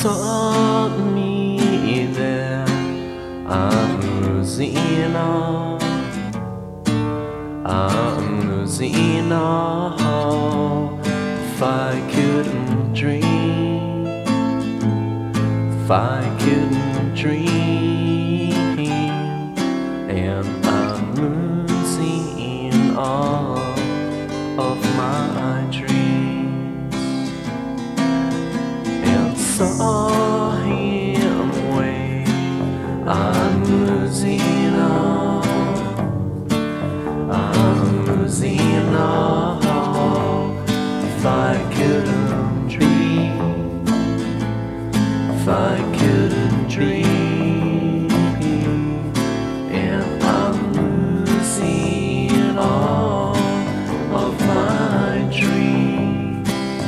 taught me that I'm losing all. I'm losing all. If I couldn't dream, if I couldn't dream, and I'm losing all of my dreams, and saw him wave. I'm losing all. I'm losing all. If I couldn't dream, if I couldn't dream, and I'm losing all of my dreams.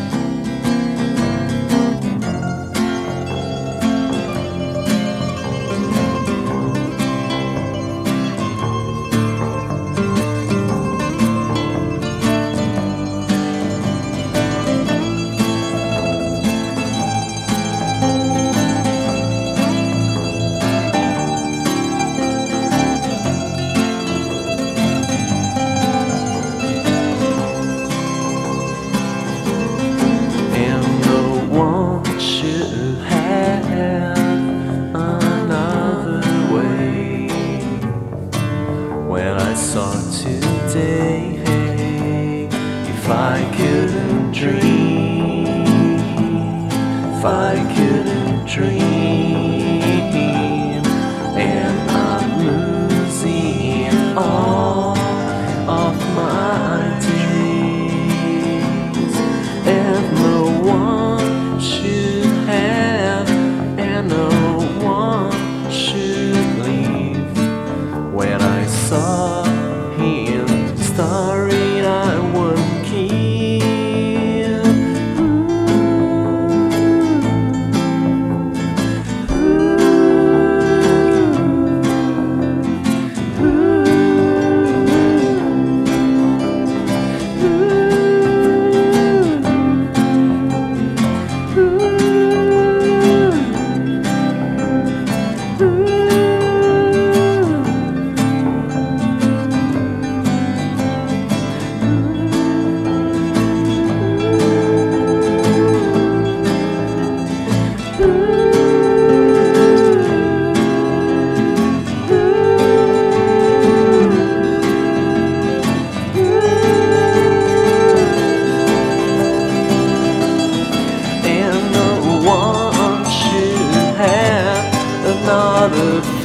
When I saw today, if I couldn't dream, if I couldn't dream, and I'm losing all of my days, and no one should have, and no one should leave. When I saw him starring, I wouldn't keep. Another